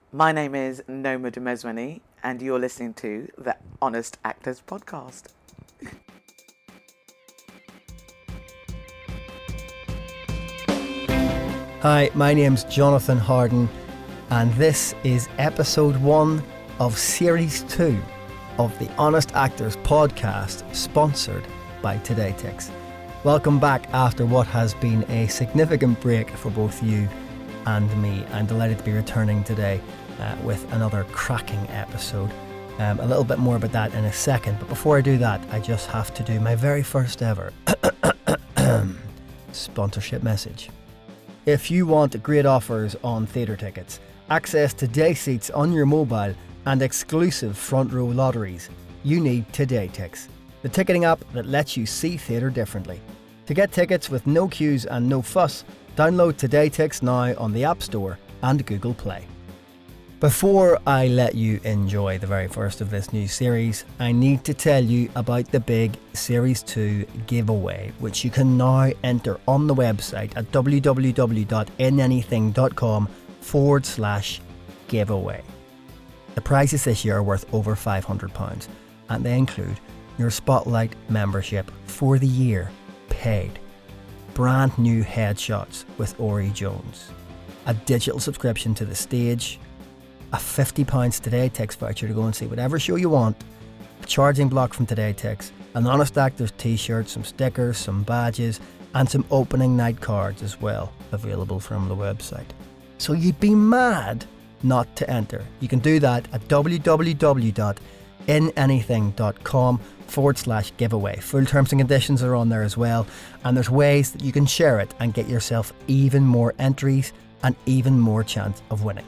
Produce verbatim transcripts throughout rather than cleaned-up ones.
My name is Noma Demeswani, and you're listening to the Honest Actors Podcast. Hi, my name's Jonathan Harden, and this is episode one of series two of the Honest Actors Podcast, sponsored by TodayTix. Welcome back after what has been a significant break for both you and me. I'm delighted to be returning today uh, with another cracking episode. Um, a little bit more about that in a second, but before I do that, I just have to do my very first ever sponsorship message. If you want great offers on theatre tickets, access to day seats on your mobile, and exclusive front row lotteries, you need TodayTix, the ticketing app that lets you see theatre differently. To get tickets with no queues and no fuss, download TodayTix now on the App Store and Google Play. Before I let you enjoy the very first of this new series, I need to tell you about the big Series two giveaway, which you can now enter on the website at www.inanything.com forward slash giveaway. The prizes this year are worth over five hundred pounds, and they include your Spotlight membership for the year, paid, brand new headshots with Ori Jones, a digital subscription to the stage, a fifty pounds TodayTix voucher to go and see whatever show you want, a charging block from TodayTix, an Honest Actors t-shirt, some stickers, some badges, and some opening night cards as well, available from the website. So you'd be mad not to enter. You can do that at www.inanything.com forward slash giveaway. Full terms and conditions are on there as well, and there's ways that you can share it and get yourself even more entries and even more chance of winning.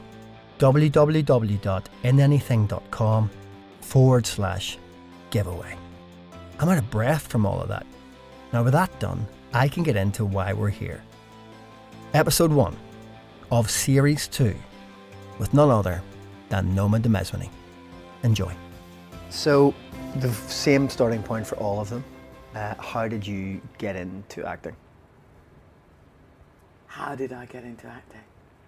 www.inanything.com forward slash giveaway. I'm out of breath from all of that. Now with that done, I can get into why we're here. Episode one of series two with none other than Noma Demeswani. Enjoy. So, the same starting point for all of them. Uh, how did you get into acting? How did I get into acting?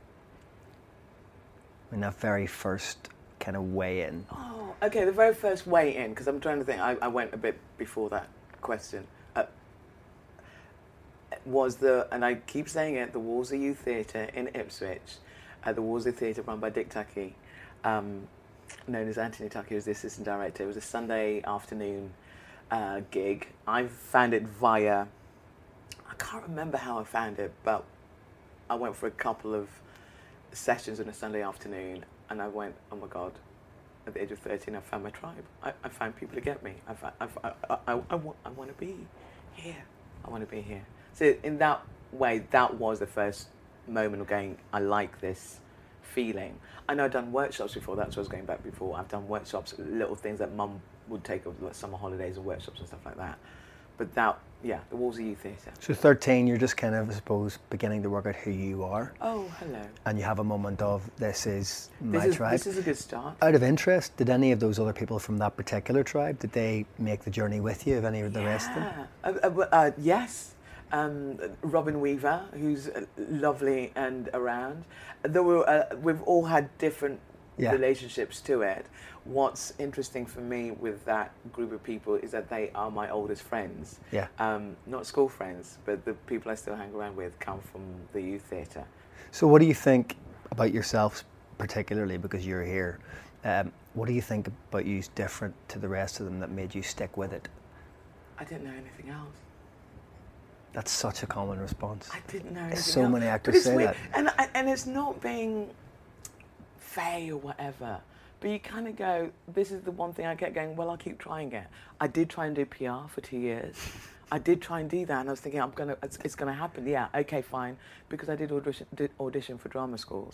In that very first kind of way in. Oh, okay, the very first way in, because I'm trying to think, I, I went a bit before that question. Uh, was the, and I keep saying it, the Wolsey Youth Theatre in Ipswich, at the Wolsey Theatre run by Dick Tuckey, um, known as Anthony Tuckey, was the assistant director. It was a Sunday afternoon uh, gig. I found it via, I can't remember how I found it, but I went for a couple of sessions on a Sunday afternoon, and I went, oh my God, at the age of thirteen, I found my tribe. I, I found people to get me. I, I, I, I, I, I, want, I want to be here. I want to be here. So in that way, that was the first moment of going, I like this feeling. I know I've done workshops before, that's what I was going back before. I've done workshops, little things that mum would take over, like summer holidays and workshops and stuff like that. But that, yeah, the Wolsey Youth Theatre. So thirteen, you're just kind of, I suppose, beginning to work out who you are. Oh, hello. And you have a moment of, this is my this is, tribe. This is a good start. Out of interest, did any of those other people from that particular tribe, did they make the journey with you, of any of the yeah. rest of them? Uh, uh, uh, yes. Um, Robin Weaver, who's lovely and around. There were, uh, we've all had different yeah. relationships to it. What's interesting for me with that group of people is that they are my oldest friends. Yeah. Um, not school friends, but the people I still hang around with come from the youth theatre. So what do you think about yourself particularly, because you're here? Um, what do you think about you is different to the rest of them that made you stick with it? I didn't know anything else. That's such a common response. I didn't know anything so else. many actors say weird. that. And, and it's not being fey or whatever, but you kind of go, this is the one thing I kept going, well, I'll keep trying it. I did try and do P R for two years. I did try and do that, and I was thinking, I'm gonna, it's, it's gonna happen. Yeah, okay, fine, because I did audition, did audition for drama schools.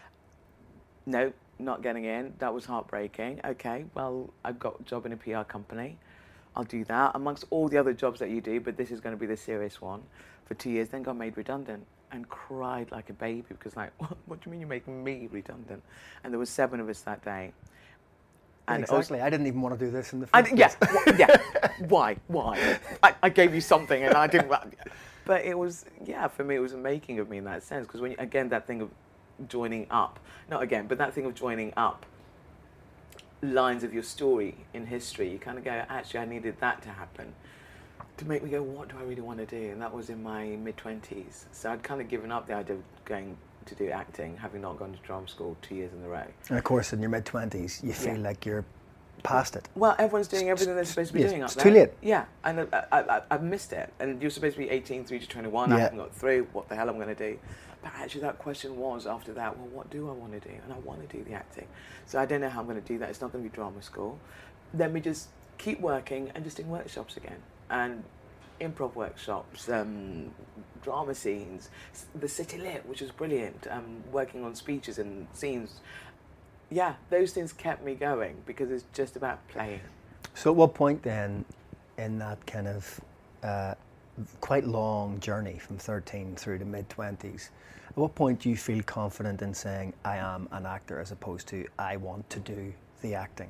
No, not getting in. That was heartbreaking. Okay, well, I've got a job in a P R company. I'll do that amongst all the other jobs that you do, but this is going to be the serious one. For two years, then got made redundant and cried like a baby because, like, what, what do you mean you're making me redundant? And there was seven of us that day. And exactly, I, I didn't even want to do this in the first I, place. Yeah, w- yeah. Why? Why? I, I gave you something and I didn't. But it was, yeah, for me, it was a making of me in that sense. Because when you, again, that thing of joining up, not again, but that thing of joining up lines of your story in history. You kind of go, actually, I needed that to happen to make me go, what do I really want to do? And that was in my mid-twenties. So I'd kind of given up the idea of going to do acting, having not gone to drama school two years in a row. And of course, in your mid-twenties, you feel Yeah. like you're past it. Well, everyone's doing everything they're supposed to be Yes, doing up it's there. too late. Yeah, and I, I, I, I've missed it. And you're supposed to be eighteen, three to twenty-one. I Yeah. haven't got through. What the hell am I going to do? But actually, that question was after that, well, what do I want to do? And I want to do the acting. So I don't know how I'm going to do that. It's not going to be drama school. Then we just keep working and just doing workshops again. And improv workshops, um, drama scenes, s- the City Lit, which was brilliant, um, working on speeches and scenes. Yeah, those things kept me going because it's just about playing. So at what point then, in that kind of uh, quite long journey from thirteen through to mid-twenties, at what point do you feel confident in saying, I am an actor, as opposed to, I want to do the acting?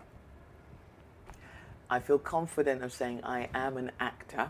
I feel confident of saying I am an actor.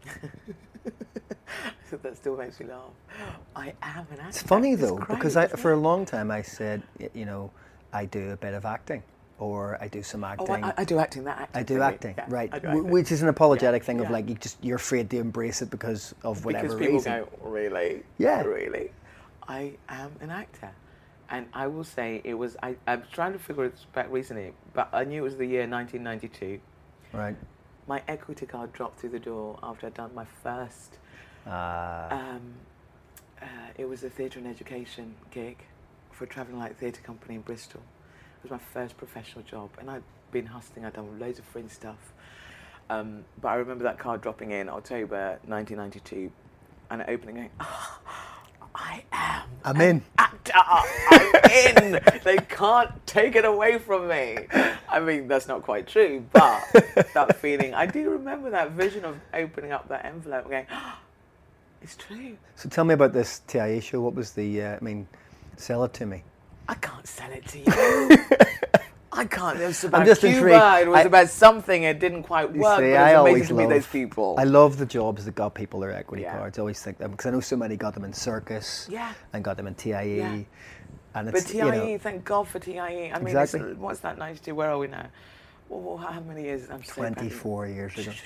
So that still makes me laugh. I am an actor. It's funny though, great, because I, isn't for it? a long time I said, y- you know, I do a bit of acting, or I do some acting. Oh, I, I do acting. That acting. I do thing, acting, yeah, right? I do W- acting. Which is an apologetic Yeah, thing of yeah. like you just you're afraid to embrace it because of whatever Because people reason. go, really? Yeah. Really? I am an actor. And I will say it was, I, I'm trying to figure it back recently, but I knew it was the year nineteen ninety-two. Right. My equity card dropped through the door after I'd done my first, Uh, um, uh, it was a theatre and education gig for a Travelling Light Theatre Company in Bristol. It was my first professional job, and I'd been hustling, I'd done loads of fringe stuff. Um, but I remember that card dropping in October nineteen ninety-two, and opening going, oh, I am I'm an in. actor, I'm in, they can't take it away from me. I mean, that's not quite true, but that feeling, I do remember that vision of opening up that envelope and going, oh, it's true. so tell me about this T I A show. What was the? Uh, I mean, sell it to me. I can't sell it to you. I can't. It was about just Cuba. intrigued. It was I- about something. It didn't quite You work. see, but I it was always amazing to meet love- those people. I love the jobs that got people their equity Yeah. cards. I always think that because I know so many got them in circus Yeah. and got them in T I E. Yeah. And But it's, T you I E, know, thank God for T I E. I mean, Exactly. it's, what's that, ninety-two? Where are we now? Well, how many years? I'm so bad at- twenty-four years ago.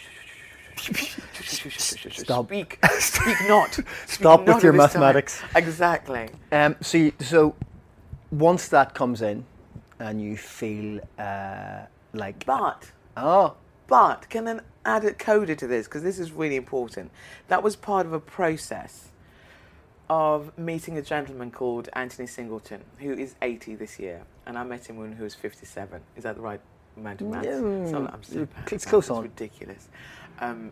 Stop. Speak. Speak not. Speak Stop not with your of this time. mathematics. Exactly. Um, so, you, so once that comes in, and you feel uh, like But, oh, but, can I add a coda to this? Because this is really important. That was part of a process of meeting a gentleman called Anthony Singleton, who is eighty this year. And I met him when he was fifty-seven. Is that the right amount of maths? Yeah, So I'm so bad at it's maths, close on. It's ridiculous. Um,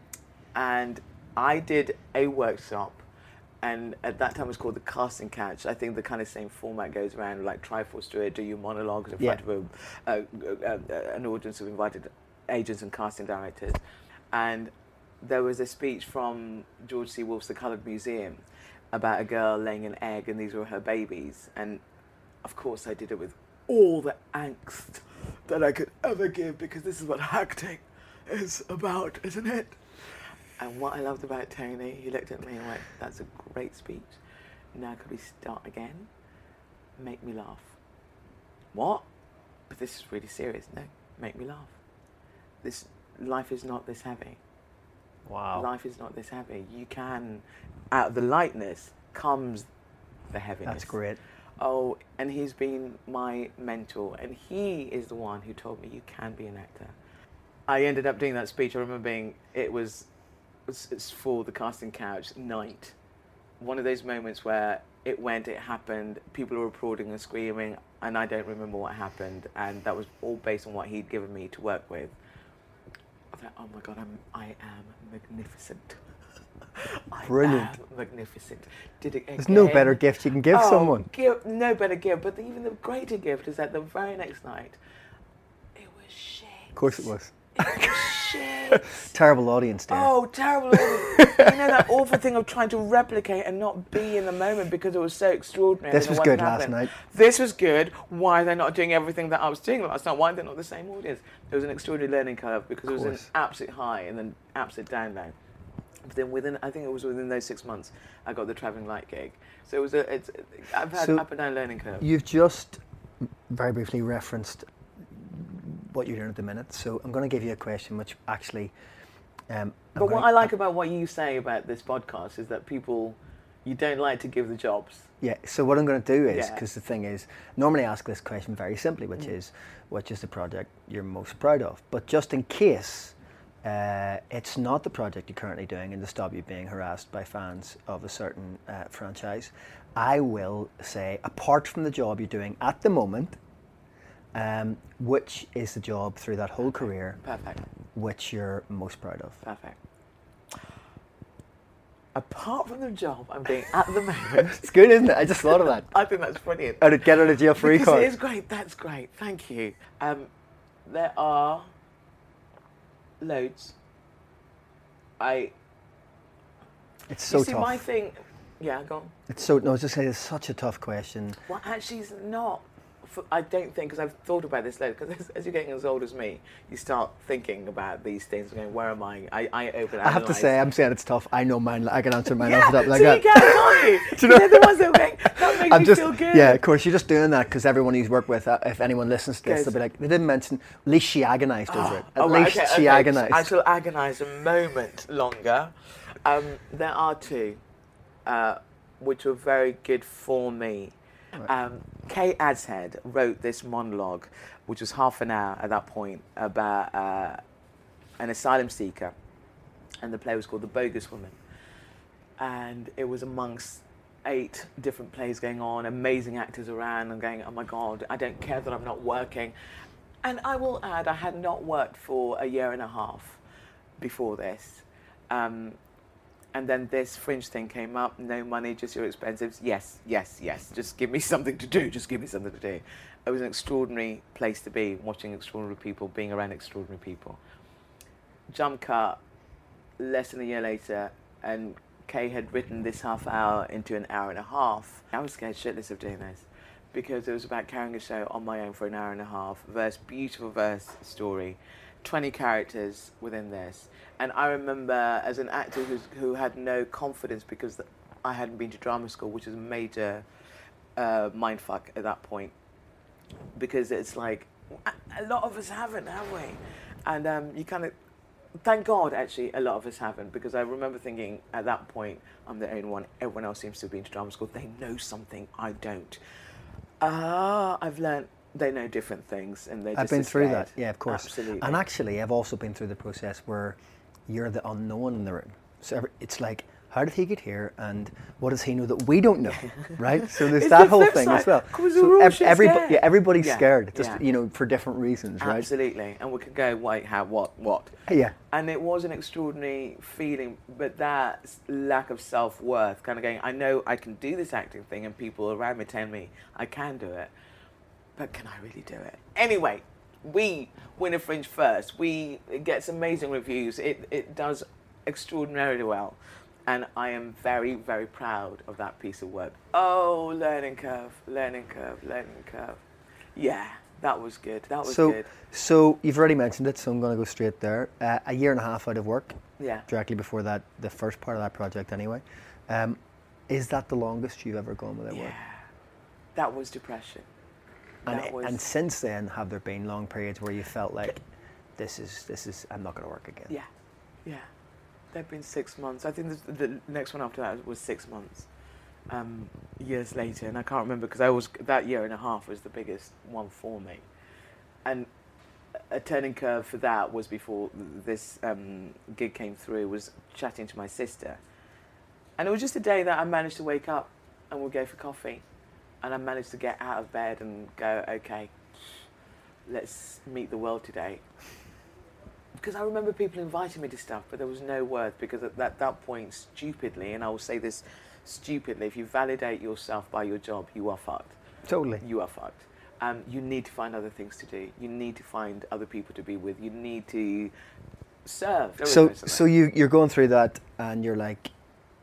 and I did a workshop, and at that time it was called the casting couch. I think the kind of same format goes around, like Triforce do it, do your monologues in Yeah. front of a, uh, uh, an audience of invited agents and casting directors. And there was a speech from George C. Wolfe's The Coloured Museum about a girl laying an egg, and these were her babies. And of course I did it with all the angst that I could ever give, because this is what acting is about, isn't it? And what I loved about Tony, he looked at me and went, that's a great speech. Now could we start again? Make me laugh. What? But this is really serious. No, make me laugh. This life is not this heavy. wow. Life is not this heavy. You can, out of the lightness comes the heaviness. That's great. Oh, and he's been my mentor, and he is the one who told me you can be an actor. I ended up doing that speech. I remember being, it was, it's for the casting couch night. One of those moments where it went, it happened, people were applauding and screaming, and I don't remember what happened, and that was all based on what he'd given me to work with. I thought, oh my God, I'm, I am magnificent. I Brilliant. am magnificent. Did it again. There's no better gift you can give Oh, someone. Give, no better gift, but the, even the greater gift is that the very next night, it was shit. Of course it was. It was shit. Terrible audience there. Oh, terrible. You know that awful thing of trying to replicate and not be in the moment because it was so extraordinary. This and was what good happened. last night. This was good. Why are they not doing everything that I was doing last night? Why are they not the same audience? It was an extraordinary learning curve because it was an course. absolute high and then absolute down low. But then within, I think it was within those six months, I got the travelling light gig. So it was a, it's, I've had So up and down learning curve. You've just very briefly referenced what you're doing at the minute. So I'm going to give you a question which actually... Um, but what I like about what you say about this podcast is that people, you don't like to give the jobs. Yeah, so what I'm going to do is, Yeah. because the thing is, normally I ask this question very simply, which mm. is, which is the project you're most proud of? But just in case uh, it's not the project you're currently doing and to stop you being harassed by fans of a certain uh, franchise, I will say, apart from the job you're doing at the moment, um, which is the job through that whole career, Perfect. which you're most proud of? Perfect. Apart from the job I'm doing at the moment. It's good, isn't it? I just thought of that. I think that's brilliant. Oh, to get out of jail free because card. it is great. That's great. Thank you. Um, there are loads. I. It's so you see, tough. my thing. Yeah, go on. It's so. No, I was just saying, it's such a tough question. Well, actually, it's not. For, I don't think, because I've thought about this later, because as, as you're getting as old as me, you start thinking about these things, going, where am I? I, I open I have to say, I'm saying it's tough. I know mine. I can answer mine yeah, off the top like so that. you can, can't you? Do you know? They're the ones that are going, that makes I'm me just, feel good. yeah, of course, you're just doing that because everyone you've worked with, uh, if anyone listens to this, Goes, they'll be like, they didn't mention, at least she agonised over oh, it. At oh, right, least okay, she okay. agonised. I shall agonise a moment longer. Um, there are two, uh, which were very good for me. Right. Um, Kay Adshead wrote this monologue, which was half an hour at that point, about uh, an asylum seeker, and the play was called The Bogus Woman. And it was amongst eight different plays going on, amazing actors around, and going, oh my God, I don't care that I'm not working. And I will add, I had not worked for a year and a half before this. Um, And then this Fringe thing came up, no money, just your expenses. Yes, yes, yes, just give me something to do, just give me something to do. It was an extraordinary place to be, watching extraordinary people, being around extraordinary people. Jump cut, less than a year later, and Kay had written this half hour into an hour and a half. I was scared shitless of doing this, because it was about carrying a show on my own for an hour and a half, verse, beautiful verse story, twenty characters within this. And I remember as an actor who's, who had no confidence because I hadn't been to drama school, which is a major uh, mindfuck at that point. Because it's like, a lot of us haven't, have we? And um, you kind of, thank God actually, a lot of us haven't. Because I remember thinking at that point, I'm the only one, everyone else seems to have been to drama school. They know something I don't. Ah, uh, I've learned. They know different things, and they're just I've been through scared. that, yeah, of course. Absolutely. And actually, I've also been through the process where you're the unknown in the room. So every, it's like, how did he get here, and what does he know that we don't know, right? So there's it's that the whole flip thing side. as well. So ev- everybody, yeah, everybody's yeah. scared, just yeah. you know, for different reasons, right? Absolutely, and we could go, wait, how, what, what? Yeah. And it was an extraordinary feeling, but that lack of self-worth, kind of going, I know I can do this acting thing, and people around me tell me I can do it. But can I really do it? Anyway, we win a Fringe first. We it gets amazing reviews. It it does extraordinarily well. And I am very, very proud of that piece of work. Oh, learning curve, learning curve, learning curve. Yeah, that was good. That was so, good. So you've already mentioned it, so I'm going to go straight there. Uh, a year and a half out of work. Yeah. Directly before that, the first part of that project anyway. Um, is that the longest you've ever gone without yeah. work? That was depression. And, was, and since then, have there been long periods where you felt like, this is, this is, I'm not going to work again? Yeah, yeah. There have been six months. I think the, the next one after that was six months, um, years later. And I can't remember because I was, that year and a half was the biggest one for me. And a turning curve for that was before this um, gig came through, was chatting to my sister. And it was just a day that I managed to wake up and we'll go for coffee. And I managed to get out of bed and go, okay, let's meet the world today. Because I remember people inviting me to stuff, but there was no worth, because at that, that point, stupidly, and I will say this stupidly, if you validate yourself by your job, you are fucked. Totally. You are fucked. Um, you need to find other things to do. You need to find other people to be with. You need to serve. So, so you, you're going through that and you're like,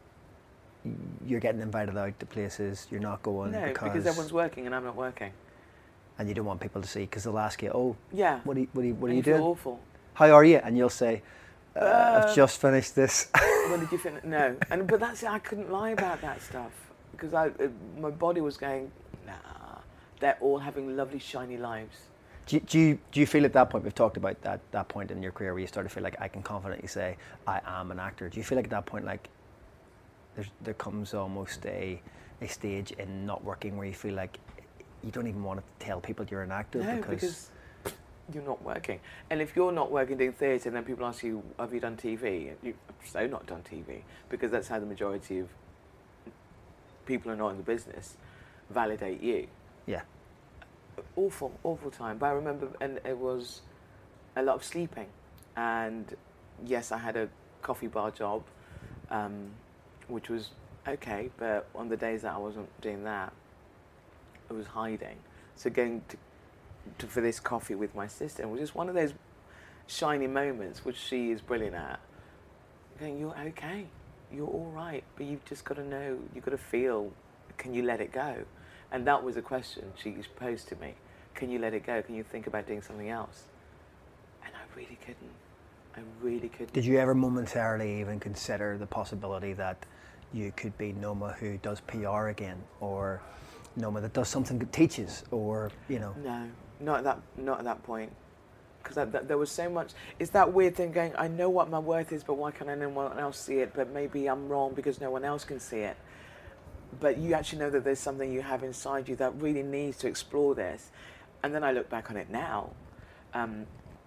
you're getting invited out to places, you're not going no, because... because everyone's working and I'm not working. And you don't want people to see, because they'll ask you, oh, yeah. what are you, what are you, what are and you you feel doing? awful. How are you? And you'll say, uh, uh, I've just finished this. When did you finish? No, and but that's it. I couldn't lie about that stuff because I, it, my body was going, nah. They're all having lovely, shiny lives. Do, do you do you feel at that point, we've talked about that that point in your career where you start to feel like I can confidently say I am an actor. Do you feel like at that point like there's, there comes almost a a stage in not working where you feel like you don't even want to tell people you're an actor no, because, because you're not working. And if you're not working doing theatre, then people ask you, have you done T V? You've so not done T V because that's how the majority of people who are not in the business validate you. Yeah. Awful, awful time. But I remember, and it was a lot of sleeping. And yes, I had a coffee bar job, um, which was okay. But on the days that I wasn't doing that, I was hiding. So going to, to for this coffee with my sister was just one of those shiny moments, which she is brilliant at. Going, you're okay, you're all right, but you've just got to know, you've got to feel. Can you let it go? And that was a question she posed to me. Can you let it go? Can you think about doing something else? And I really couldn't. I really couldn't. Did you ever momentarily even consider the possibility that you could be Noma who does P R again, or Noma that does something that teaches, or, you know? No, not at that, not at that point. Because there was so much, it's that weird thing going, I know what my worth is, but why can't anyone else see it? But maybe I'm wrong because no one else can see it. But you actually know that there's something you have inside you that really needs to explore this. And then I look back on it now, um,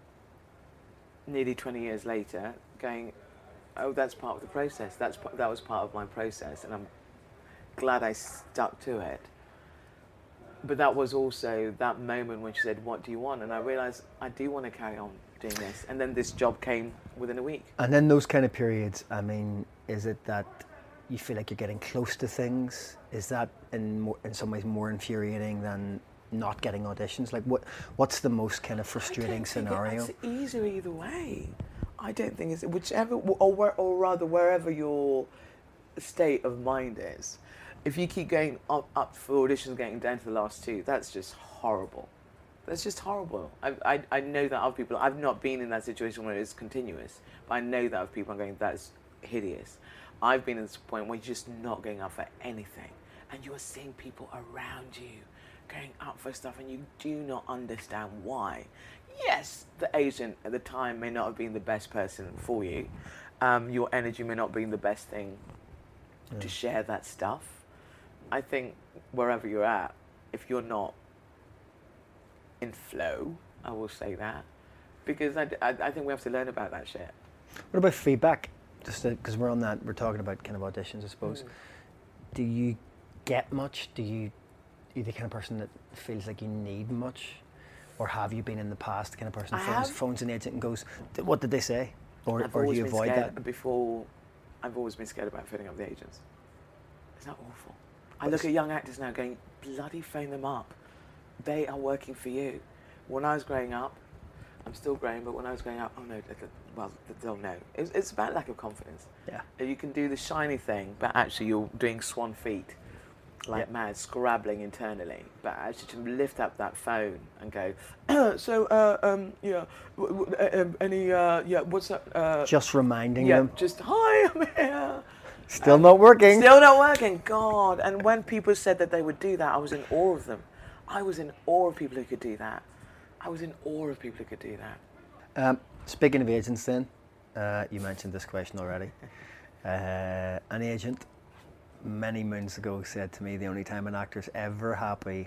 nearly twenty years later, going, oh, that's part of the process. That's that was part of my process, and I'm glad I stuck to it. But that was also that moment when she said, what do you want? And I realised I do want to carry on doing this. And then this job came within a week. And then those kind of periods, I mean, is it that you feel like you're getting close to things? Is that in more, in some ways more infuriating than not getting auditions? Like, what what's the most kind of frustrating scenario? It's easier either way. I don't think it's whichever, or where, or rather wherever your state of mind is. If you keep going up, up for auditions, getting down to the last two, that's just horrible. That's just horrible. I, I I know that other people. I've not been in that situation where it's continuous, but I know that other people are going, that's hideous. I've been at this point where you're just not going up for anything, and you are seeing people around you going up for stuff, and you do not understand why. Yes, the agent at the time may not have been the best person for you. Um, your energy may not have been the best thing yeah. to share that stuff. I think wherever you're at, if you're not in flow, I will say that, because I, I, I think we have to learn about that shit. What about feedback? Just because we're on that, we're talking about kind of auditions, I suppose. Mm. Do you get much? Do you, are you the kind of person that feels like you need much? Or have you been in the past the kind of person who phones, phones an agent and goes, what did they say? Or, or do you avoid that? Before, I've always been scared about phoning up the agents. Isn't that awful? I look at young actors now going, bloody phone them up. They are working for you. When I was growing up, I'm still growing, but when I was growing up, oh no, well, they'll know. It's, it's about lack of confidence. Yeah. You can do the shiny thing, but actually you're doing swan feet like yep. mad, scrabbling internally. But actually to lift up that phone and go, so, uh, um, yeah, w- w- uh, um, any, uh, yeah, what's that? Uh, just reminding yeah, them. Just, hi, I'm here. Still um, not working. Still not working, God. And when people said that they would do that, I was in awe of them. I was in awe of people who could do that. I was in awe of people who could do that. Um, speaking of agents then, uh, you mentioned this question already. Uh, an agent many moons ago said to me the only time an actor's ever happy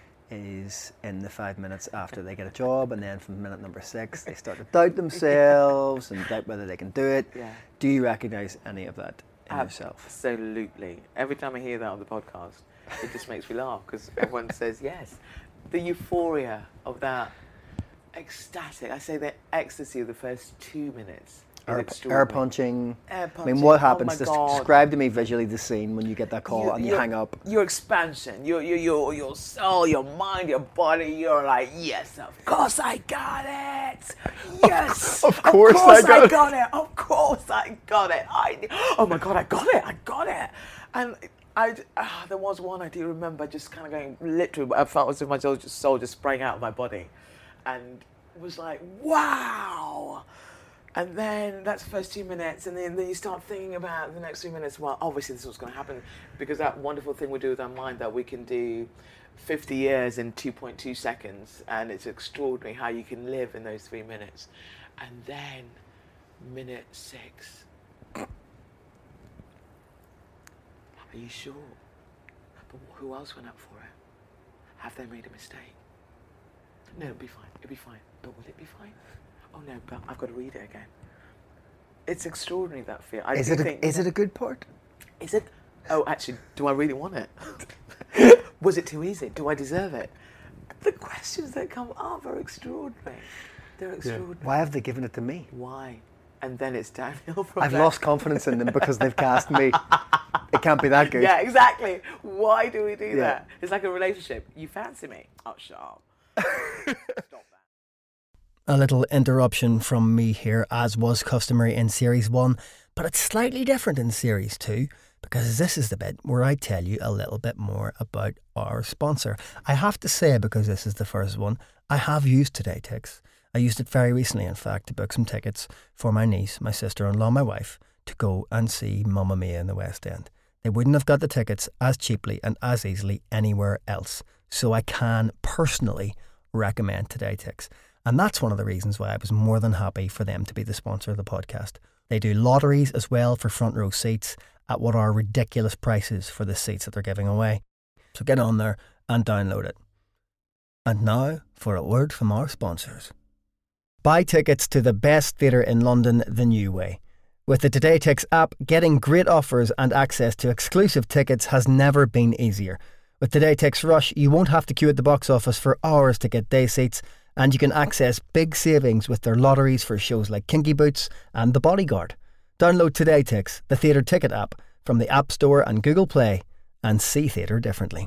is in the five minutes after they get a job, and then from minute number six they start to doubt themselves and doubt whether they can do it. Yeah. Do you recognise any of that in yourself? Absolutely. Every time I hear that on the podcast, it just makes me laugh because everyone says yes. The euphoria of that ecstatic, I say the ecstasy of the first two minutes. Air, air punching. Air punching. I mean, what happens? Oh my Describe to me visually the scene when you get that call you, and you hang up. Your expansion, your, your your your soul, your mind, your body. You're like, yes, of course I got it. Yes, of, of course, of course I, got, I got it. it. Of course I got it. I. Oh my God, I got it. I got it. And I, ah, there was one I do remember, just kind of going literally. I felt as if my soul just, soul just sprang out of my body, and was like, wow. And then that's the first two minutes, and then, then you start thinking about the next three minutes. Well, obviously this is what's going to happen, because that wonderful thing we do with our mind that we can do fifty years in two point two seconds, and it's extraordinary how you can live in those three minutes. And then minute six. Are you sure? But who else went up for it? Have they made a mistake? No, it'll be fine. It'll be fine. But will it be fine? Oh no, but I've got to read it again. It's extraordinary, that fear. I is do it a, think, is it a good part? Is it? Oh, actually, do I really want it? Was it too easy? Do I deserve it? The questions that come up are extraordinary. They're extraordinary. Why have they given it to me? Why? And then it's downhill from I've there. lost confidence in them because they've cast me. It can't be that good. Yeah, exactly. Why do we do Yeah. that? It's like a relationship. You fancy me? Oh, shut up. Stop that. A little interruption from me here, as was customary in Series one, but it's slightly different in Series two, because this is the bit where I tell you a little bit more about our sponsor. I have to say, because this is the first one, I have used TodayTix. I used it very recently, in fact, to book some tickets for my niece, my sister-in-law, my wife, to go and see Mamma Mia in the West End. They wouldn't have got the tickets as cheaply and as easily anywhere else. So I can personally recommend TodayTix. And that's one of the reasons why I was more than happy for them to be the sponsor of the podcast. They do lotteries as well for front row seats at what are ridiculous prices for the seats that they're giving away. So get on there and download it. And now for a word from our sponsors. Buy tickets to the best theatre in London the new way. With the TodayTix app, getting great offers and access to exclusive tickets has never been easier. With TodayTix Rush, you won't have to queue at the box office for hours to get day seats, and you can access big savings with their lotteries for shows like Kinky Boots and The Bodyguard. Download TodayTix, the theatre ticket app, from the App Store and Google Play, and see theatre differently.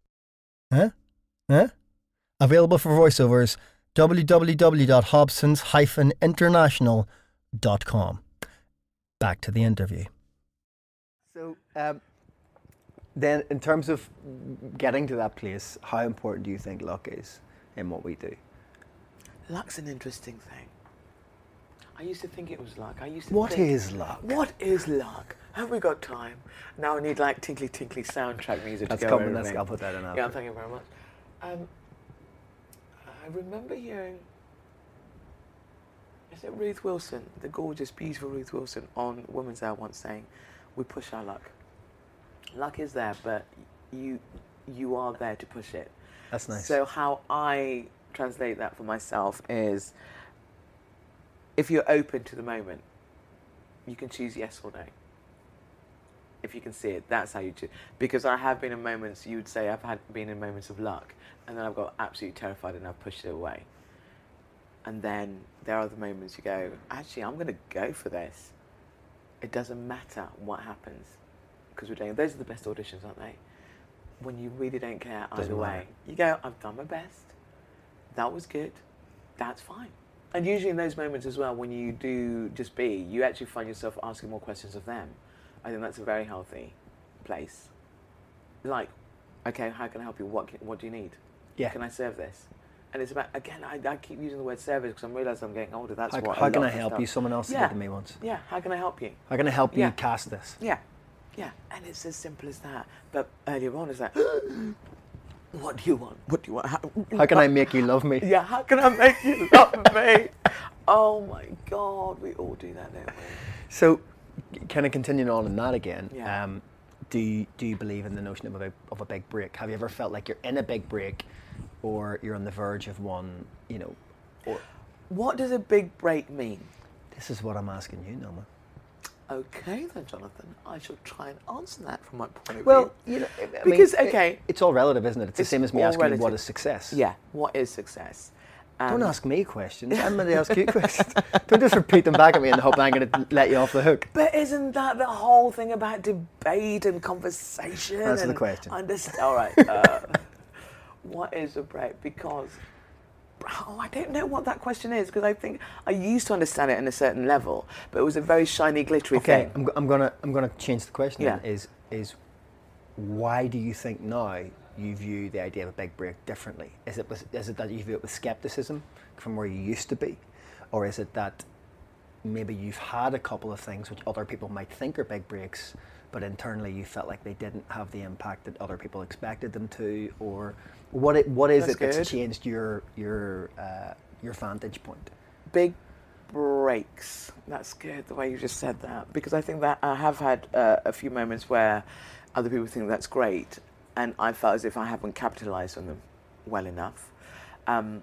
Huh? Huh? Available for voiceovers, w w w dot hobsons dash international dot com. Back to the interview. So, um, then in terms of getting to that place, how important do you think luck is in what we do? Luck's an interesting thing. I used to think it was luck. I used to What think, is luck? What is luck? Have we got time? Now I need like tinkly tinkly soundtrack music That's to go coming, over let's, everything. I'll put that in after. Yeah, thank you very much. Um, I remember hearing, is it Ruth Wilson, the gorgeous, beautiful Ruth Wilson, on Women's Hour once saying, we push our luck. Luck is there, but you you are there to push it. That's nice. So how I translate that for myself is, if you're open to the moment, you can choose yes or no. If you can see it, that's how you choose. Because I have been in moments, you would say I've had been in moments of luck, and then I've got absolutely terrified and I've pushed it away. And then there are the moments you go, actually, I'm going to go for this. It doesn't matter what happens, because we're doing. Those are the best auditions, aren't they? When you really don't care either Doesn't way. matter. You go, I've done my best. That was good. That's fine. And usually in those moments as well, when you do just be, you actually find yourself asking more questions of them. I think that's a very healthy place. Like, okay, how can I help you? What can, what do you need? Yeah. Can I serve this? And it's about, again, I, I keep using the word service because I'm realising I'm getting older. That's How, what how a can lot I of help stuff- you? Someone else Yeah. said to me once. Yeah, how can I help you? How can I help Yeah. you cast this? Yeah, yeah. And it's as simple as that. But earlier on, it's like, what do you want? What do you want? How, How can I make you love me? Yeah, how can I make you love me? Oh my God, we all do that, don't we? So, kind of continuing on in that again, Yeah. um, do you, do you believe in the notion of a, big, of a big break? Have you ever felt like you're in a big break, or you're on the verge of one, you know, or... What does a big break mean? This is what I'm asking you, Norma. Okay then, Jonathan, I shall try and answer that from my point of Well, view. you know, I mean, Because, it- okay. it's all relative, isn't it? It's, It's the same as me all asking you what relative. is success. Yeah, what is success? Don't Um, ask me questions. I'm going to ask you questions. Don't just repeat them back at me in the hope I'm going to let you off the hook. But isn't that the whole thing about debate and conversation? Answer the and question. Understand? All right. Uh, what is a break? Because oh, I don't know what that question is, because I think I used to understand it in a certain level, but it was a very shiny, glittery Okay, thing. I'm, go- I'm gonna I'm gonna change the question. Yeah. Then, is is why do you think now you view the idea of a big break differently? Is it with, is it that you view it with skepticism from where you used to be, or is it that maybe you've had a couple of things which other people might think are big breaks, but internally you felt like they didn't have the impact that other people expected them to, or what it, what is That's it that's good. changed your your uh, your vantage point? Big breaks. That's good, the way you just said that, because I think that I have had uh, a few moments where other people think that's great, and I felt as if I haven't capitalised on them well enough. Um,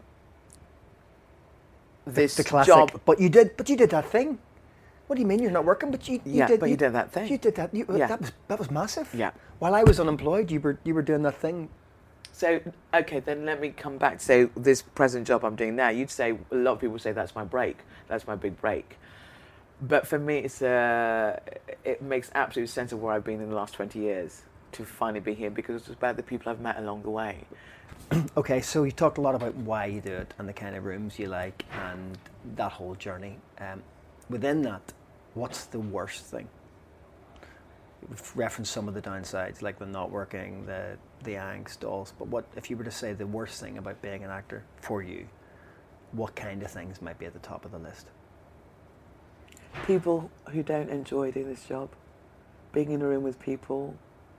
this the, the classic, job, but you did, but you did that thing. What do you mean you're not working? But you, you yeah, did. but you, you did that thing. You did that. You, Yeah. That was that was massive. Yeah. While I was unemployed, you were you were doing that thing. So, okay, then let me come back to say this present job I'm doing now. You'd say, a lot of people say that's my break, that's my big break. But for me, it's uh, it makes absolute sense of where I've been in the last twenty years to finally be here, because it's about the people I've met along the way. Okay, so you talked a lot about why you do it and the kind of rooms you like and that whole journey. Um, within that, what's the worst thing? We've referenced some of the downsides, like the not working, the the angst, all. But what if you were to say the worst thing about being an actor for you? What kind of things might be at the top of the list? People who don't enjoy doing this job, being in a room with people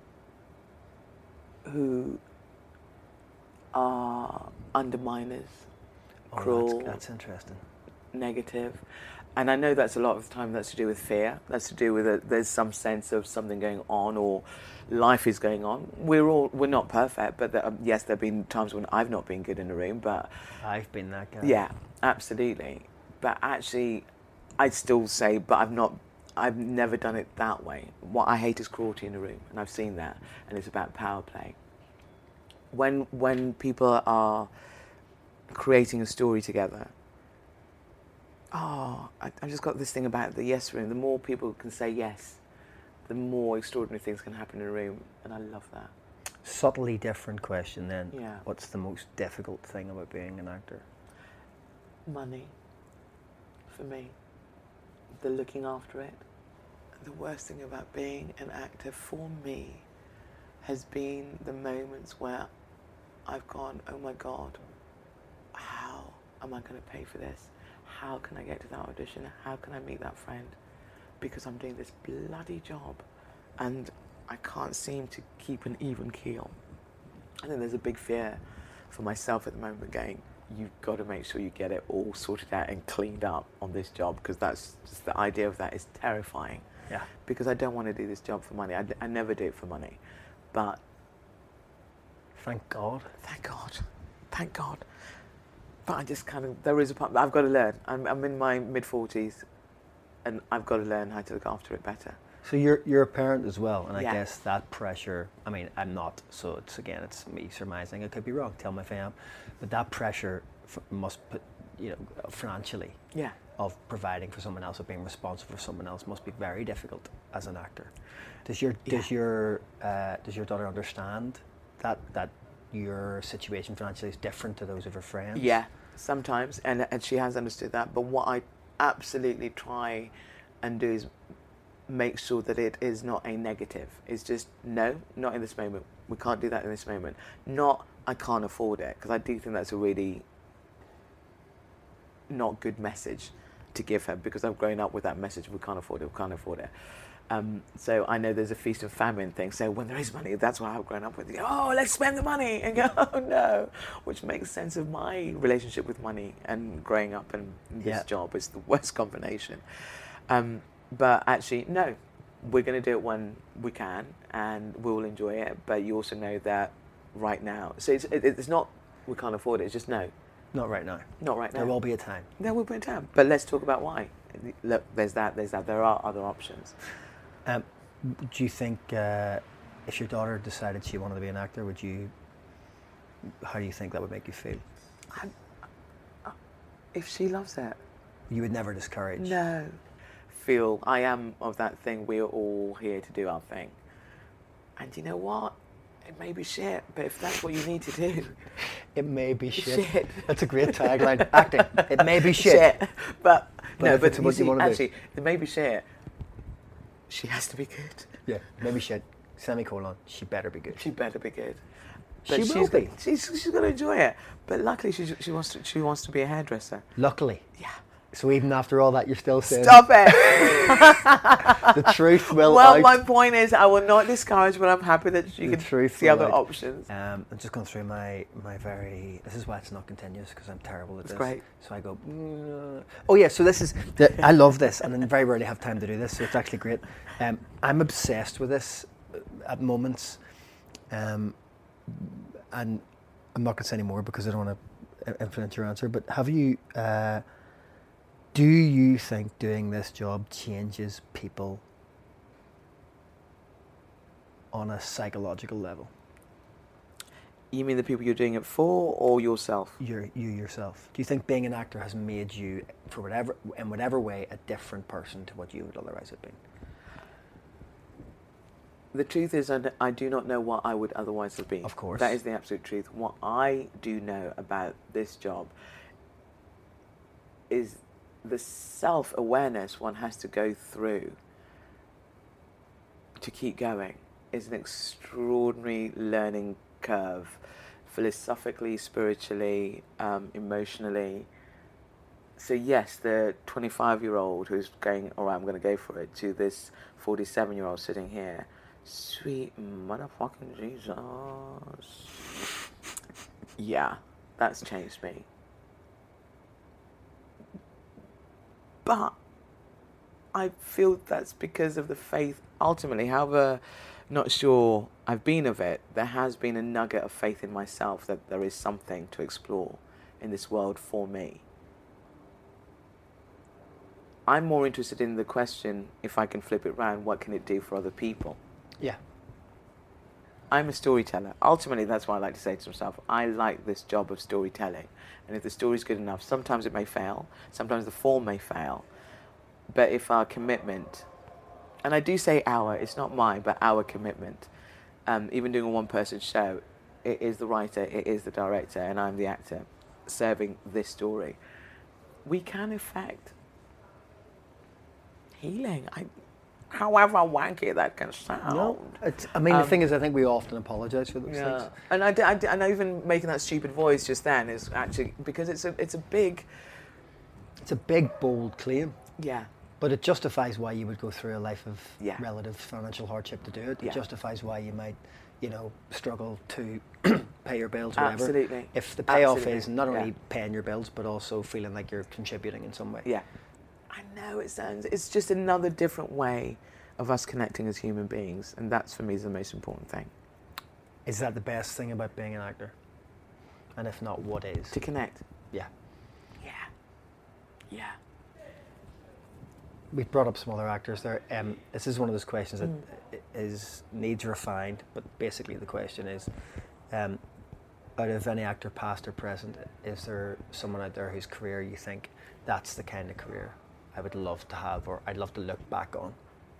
who are underminers, Oh, cruel, That's, that's interesting. negative. And I know that's a lot of the time that's to do with fear. That's to do with a, there's some sense of something going on, or life is going on. We're all we're not perfect, but there, um, yes, there've been times when I've not been good in a room. But I've been that guy. yeah, absolutely. But actually, I'd still say, but I've not. I've never done it that way. What I hate is cruelty in a room, and I've seen that. And it's about power play. When when people are creating a story together. Oh, I, I just got this thing about the yes room. The more people can say yes, the more extraordinary things can happen in a room, and I love that. Subtly different question then. Yeah. What's the most difficult thing about being an actor? Money, for me. The looking after it. The worst thing about being an actor for me has been the moments where I've gone, oh my God, how am I going to pay for this? How can I get to that audition? How can I meet that friend? Because I'm doing this bloody job and I can't seem to keep an even keel. I think there's a big fear for myself at the moment going, you've got to make sure you get it all sorted out and cleaned up on this job, because that's just the idea of that is terrifying. Yeah. Because I don't want to do this job for money. I, I never do it for money. But Thank God. thank God, thank God. But I just kind of, there is a part, I've got to learn. I'm, I'm in my mid forties and I've got to learn how to look after it better. So you're you're a parent as well, and I Yeah. guess that pressure. I mean, I'm not, so it's again, it's me surmising. I could be wrong. Tell me if I am, but that pressure f- must put, you know, financially, Yeah. of providing for someone else, of being responsible for someone else, must be very difficult as an actor. Does your does Yeah. your uh, does your daughter understand that that your situation financially is different to those of her friends? Yeah, sometimes, and and she has understood that. But what I absolutely try and do is make sure that it is not a negative. It's just, no, not in this moment. We can't do that in this moment. Not, I can't afford it, because I do think that's a really not good message to give her, because I've grown up with that message, we can't afford it, we can't afford it. Um, so I know there's a feast and famine thing, so when there is money, that's what I've grown up with. Oh, let's spend the money, and go, oh no, which makes sense of my relationship with money and growing up, and this Yeah. job is the worst combination. Um, but actually, no, we're going to do it when we can, and we'll enjoy it, but you also know that right now, so it's, it, it's not we can't afford it, it's just no, Not right now. not right now. There will be a time. There will be a time, but let's talk about why. Look, there's that, there's that, there are other options. Um, do you think uh, if your daughter decided she wanted to be an actor, would you? How do you think that would make you feel? I, I, if she loves it, You would never discourage. no. Feel I am of that thing. We're all here to do our thing, and you know what? It may be shit, but if that's what you need to do, It may be shit. Shit. That's a great tagline. Acting. It may be shit. shit. But, But no, if but it's you what you see, wanna do. actually, it may be shit. She has to be good. Yeah. Maybe shit. Semicolon. She better be good. She better be good. She will she's be. Got, she's she's got to enjoy it. But luckily, she she wants to she wants to be a hairdresser. Luckily. Yeah. So even after all that, you're still saying... Stop it! The truth will Well, out. my point is, I will not discourage, but I'm happy that you The can truth see will other out. options. Um, I'm just going through my, my very... This is why it's not continuous, because I'm terrible at That's this. great. So I go... "Mm." Oh yeah, so this is... The, I love this, and I very rarely have time to do this, so it's actually great. Um, I'm obsessed with this at moments, um, and I'm not going to say any more because I don't want to influence your answer, but have you... Uh, do you think doing this job changes people on a psychological level? You mean the people you're doing it for, or yourself? You're, you yourself. Do you think being an actor has made you, for whatever, in whatever way, a different person to what you would otherwise have been? The truth is, I, d- I do not know what I would otherwise have been. Of course. That is the absolute truth. What I do know about this job is the self-awareness one has to go through to keep going is an extraordinary learning curve, philosophically, spiritually, um, emotionally. So yes, the twenty-five-year-old who's going, all right, I'm going to go for it, to this forty-seven-year-old sitting here, sweet motherfucking Jesus. Yeah, that's changed me. But I feel that's because of the faith, ultimately, however not sure I've been of it, there has been a nugget of faith in myself that there is something to explore in this world for me. I'm more interested in the question, if I can flip it round, what can it do for other people? Yeah. I'm a storyteller. Ultimately, that's what I like to say to myself. I like this job of storytelling. And if the story's good enough, sometimes it may fail. Sometimes the form may fail. But if our commitment, and I do say our, it's not mine, but our commitment, um, even doing a one-person show, it is the writer, it is the director, and I'm the actor serving this story. We can effect healing. I, however wanky that can sound. No, it's, I mean, Um, the thing is, I think we often apologise for those Yeah, things. and I, d- I, d- and even making that stupid voice just then is actually because it's a it's a big, It's a big, bold claim, yeah, but it justifies why you would go through a life of Yeah. relative financial hardship to do it. It Yeah. justifies why you might, you know, struggle to pay your bills, or whatever. absolutely, If the payoff Absolutely. is not only Yeah. paying your bills, but also feeling like you're contributing in some way. yeah. I know it sounds. It's just another different way of us connecting as human beings, and that's for me is the most important thing. Is that the best thing about being an actor? And if not, what is? To connect. Yeah. Yeah. Yeah. We've brought up some other actors there. Um, this is one of those questions that Mm. i- is needs refined, but basically the question is, um, out of any actor, past or present, is there someone out there whose career you think that's the kind of career I would love to have, or I'd love to look back on?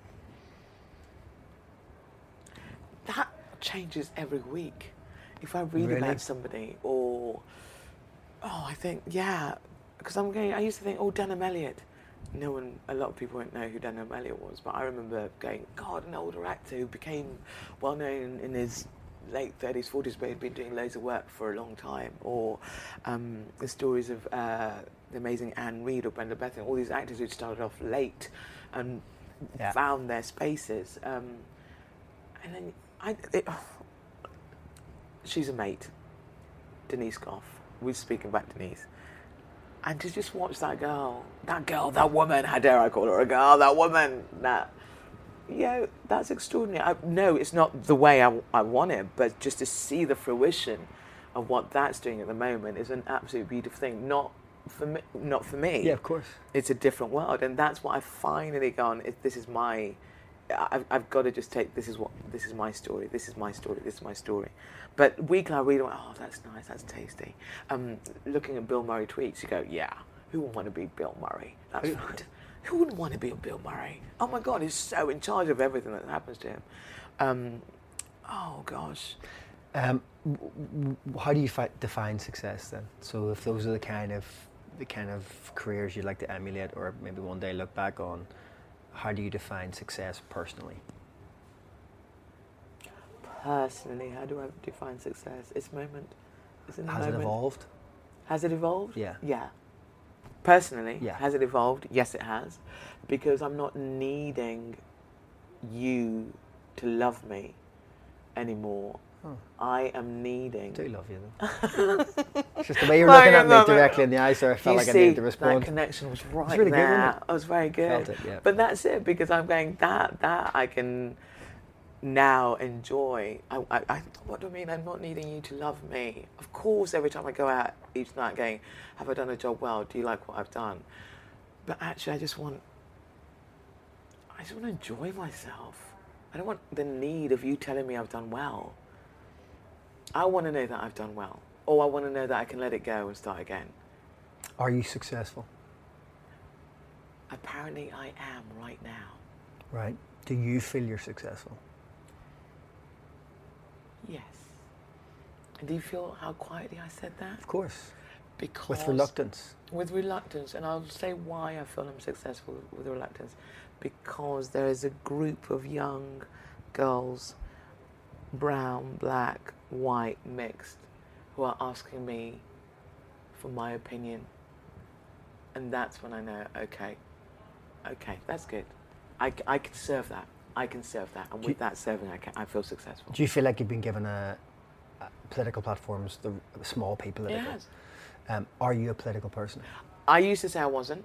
That changes every week. If I read Really? about somebody, or oh, I think yeah, because I'm going. I used to think, oh, Denham Elliott. No one, a lot of people won't know who Denham Elliott was, but I remember going, God, an older actor who became well known in his late thirties, forties, but he'd been doing loads of work for a long time. Or um, the stories of uh, the amazing Anne Reid or Brenda Bethany, all these actors who started off late and Yeah. found their spaces. Um, and then I, it, she's a mate, Denise Goff. We're speaking about Denise. And to just watch that girl, that girl, that woman, how dare I call her a girl, that woman, that, you know, that's extraordinary. I, no, it's not the way I, I want it, but just to see the fruition of what that's doing at the moment is an absolute beautiful thing. Not for me, not for me. Yeah, of course. It's a different world, and that's what I've finally gone. It, this is my. I've, I've got to just take. This is what. This is my story. This is my story. This is my story. But weekly, I read. Oh, that's nice. That's tasty. Um, looking at Bill Murray tweets, you go, yeah. Who would want to be Bill Murray? That's right. Who wouldn't want to be Bill Murray? Oh my God, he's so in charge of everything that happens to him. Um, oh gosh. Um, w- w- how do you fi- define success then? So if those are the kind of the kind of careers you'd like to emulate, or maybe one day look back on, how do you define success personally? Personally, how do I define success? It's moment. It's in the Has moment. it evolved? Has it evolved? Yeah. Yeah. Personally, Yeah. has it evolved? Yes, it has. Because I'm not needing you to love me anymore. Oh. I am needing... I do love you though. It's just the way you're Well, looking you at me love it. directly in the eyes there, I felt You like see, I needed to respond. that connection was right really good, there. wasn't it? It was very good. Felt it, yeah. But that's it, because I'm going, that, that I can now enjoy. I, I, I, what do I mean? I'm not needing you to love me. Of course, every time I go out each night going, have I done a job well? Do you like what I've done? But actually, I just want, I just want to enjoy myself. I don't want the need of you telling me I've done well. I want to know that I've done well. Or I want to know that I can let it go and start again. Are you successful? Apparently I am right now. Right. Do you feel you're successful? Yes. And do you feel how quietly I said that? Of course. Because With reluctance. With reluctance, and I'll say why I feel I'm successful with reluctance. Because there is a group of young girls, brown, black, white, mixed, who are asking me for my opinion. And that's when I know, okay, okay, that's good. I, I can serve that. I can serve that. And Do with you- that serving, I, can, I feel successful. Do you feel like you've been given a, a political platforms, the small p political? It has. Um, are you a political person? I used to say I wasn't.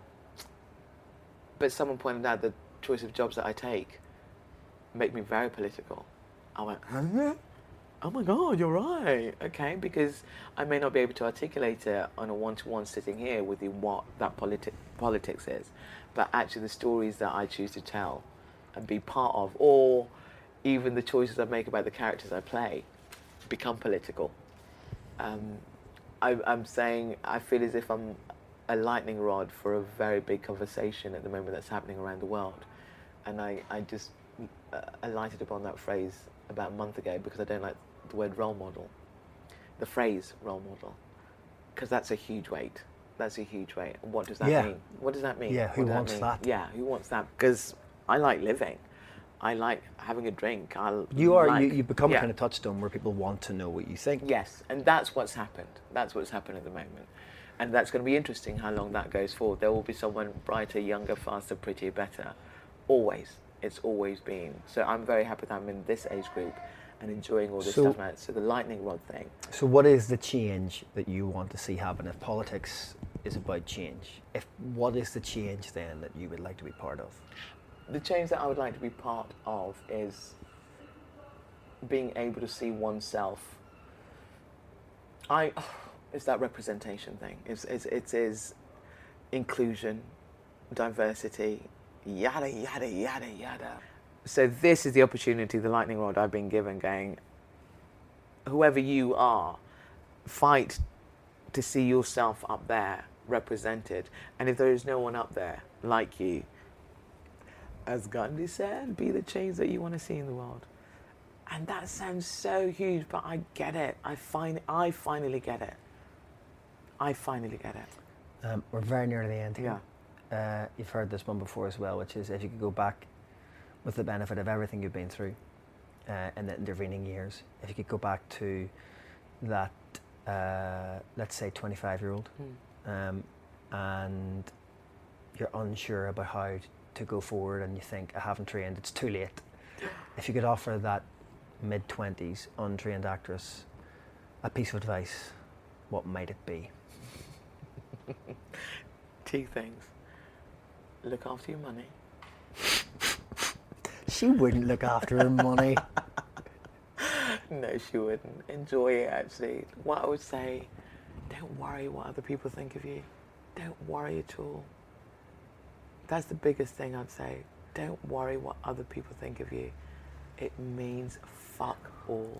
But someone pointed out the choice of jobs that I take make me very political. I went, huh? Oh my God, you're right. Okay, because I may not be able to articulate it on a one-to-one sitting here with you what that politi- politics is, but actually the stories that I choose to tell and be part of, or even the choices I make about the characters I play, become political. Um, I, I'm saying I feel as if I'm a lightning rod for a very big conversation at the moment that's happening around the world, and I, I just uh, alighted upon that phrase about a month ago because I don't like the word role model, the phrase role model, because that's a huge weight. That's a huge weight. What does that Yeah. mean? What does that mean? Yeah, who What does wants mean? that? Yeah, who wants that? Because I like living. I like having a drink. I You are. like, you, you've become yeah. a kind of touchstone where people want to know what you think. Yes, and that's what's happened. That's what's happened at the moment. And that's going to be interesting how long that goes for. There will be someone brighter, younger, faster, prettier, better. Always. It's always been. So I'm very happy that I'm in this age group and enjoying all this So- stuff now. So the lightning rod thing. So what is the change that you want to see happen if politics is about change? If what is the change then that you would like to be part of? The change that I would like to be part of is being able to see oneself. I, it's that representation thing. It's, it's, it is inclusion, diversity, yada, yada, yada, yada. So this is the opportunity, the lightning rod I've been given, going, whoever you are, fight to see yourself up there represented. And if there is no one up there like you, as Gandhi said, be the change that you want to see in the world. And that sounds so huge, but I get it. I find I finally get it. I finally get it. Um, we're very near the end here. Yeah. Uh, you've heard this one before as well, which is if you could go back with the benefit of everything you've been through uh, in the intervening years, if you could go back to that, uh, let's say, twenty-five-year-old, Hmm. um, and you're unsure about how to go forward and you think, I haven't trained, it's too late. If you could offer that mid-twenties untrained actress a piece of advice, what might it be? Two things. Look after your money. She wouldn't look after her money. No, she wouldn't. Enjoy it, actually. What I would say, don't worry what other people think of you. Don't worry at all. That's the biggest thing I'd say. Don't worry what other people think of you. It means fuck all.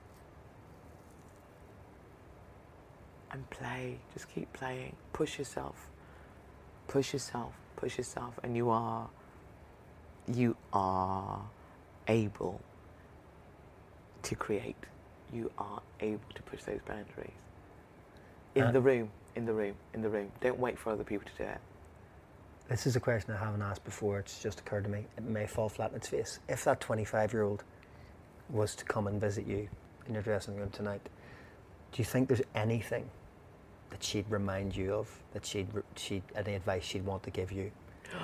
And play. Just keep playing. Push yourself. Push yourself. Push yourself. And you are, you are able to create. You are able to push those boundaries. In Uh, the room, in the room, in the room. Don't wait for other people to do it. This is a question I haven't asked before, it's just occurred to me. It may fall flat in its face. If that twenty-five-year-old was to come and visit you in your dressing room tonight, do you think there's anything that she'd remind you of, that she'd, she'd any advice she'd want to give you?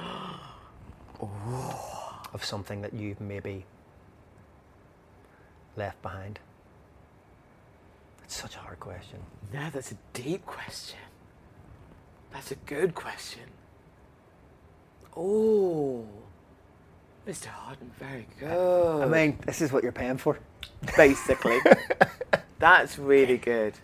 Oh. Of something that you've maybe left behind? It's such a hard question. No, that's a deep question. That's a good question. Oh, Mister Harden, very good. I mean, this is what you're paying for. Basically. That's really good.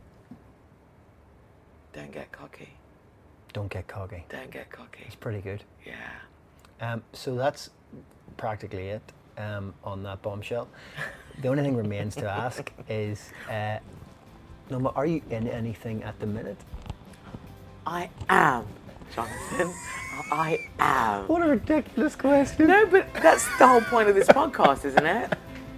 Don't get cocky. Don't get cocky. Don't get cocky. It's pretty good. Yeah. Um, so that's practically it um, on that bombshell. The only thing remains to ask is, uh, Norma, are you in anything at the minute? I am, Jonathan. I am. What a ridiculous question. No, but that's the whole point of this podcast, isn't it?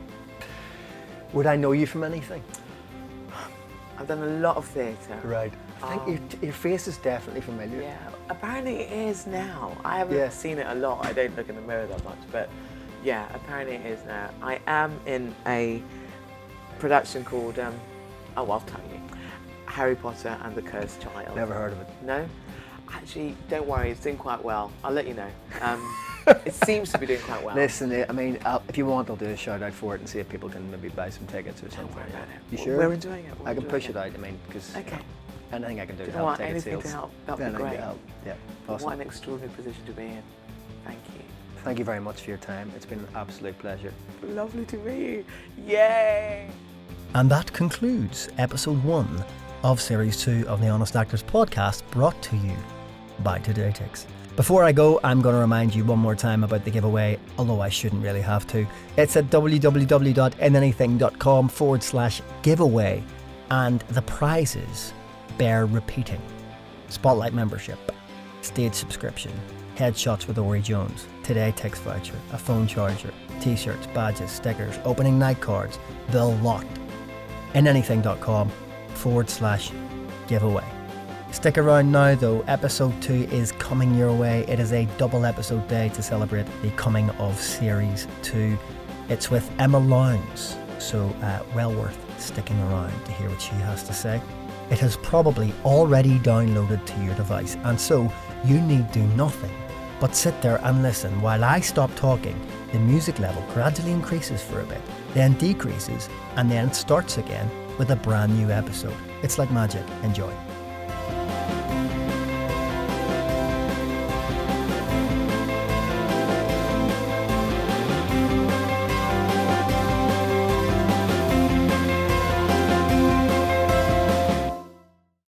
Would I know you from anything? I've done a lot of theatre. Right. I think Um, your, your face is definitely familiar. Yeah, apparently it is now. I haven't Yeah. seen it a lot. I don't look in the mirror that much, but yeah, apparently it is now. I am in a production called, um, oh, I'll tell you, Harry Potter and the Cursed Child. Never heard of it. No? Actually, don't worry, it's doing quite well. I'll let you know. Um, it seems to be doing quite well. Listen, I mean, I'll, if you want, I'll do a shout out for it and see if people can maybe buy some tickets or Don't something. worry about it. You We're- sure? We're enjoying it. We're I can enjoying push it out. I mean, because Okay. anything I can do to You know help what? ticket Anything sales. to help, that'd be Anything to great. help. Yeah. What Awesome. an extraordinary position to be in. Thank you. Thank you very much for your time. It's been an absolute pleasure. Lovely to meet you. Yay! And that concludes episode one of series two of the Honest Actors podcast, brought to you by TodayTix. Before I go, I'm going to remind you one more time about the giveaway, although I shouldn't really have to. It's at www.inanything.com forward slash giveaway, and the prizes bear repeating. Spotlight membership, stage subscription, headshots with Ori Jones, TodayTix voucher, a phone charger, t-shirts, badges, stickers, opening night cards, the lot. inanything.com forward slash giveaway. Stick around now though, episode two is coming your way. It is a double episode day to celebrate the coming of series two. It's with Emma Lowndes, so uh, well worth sticking around to hear what she has to say. It has probably already downloaded to your device, and so you need do nothing but sit there and listen while I stop talking. The music level gradually increases for a bit, then decreases, and then starts again with a brand new episode. It's like magic. Enjoy.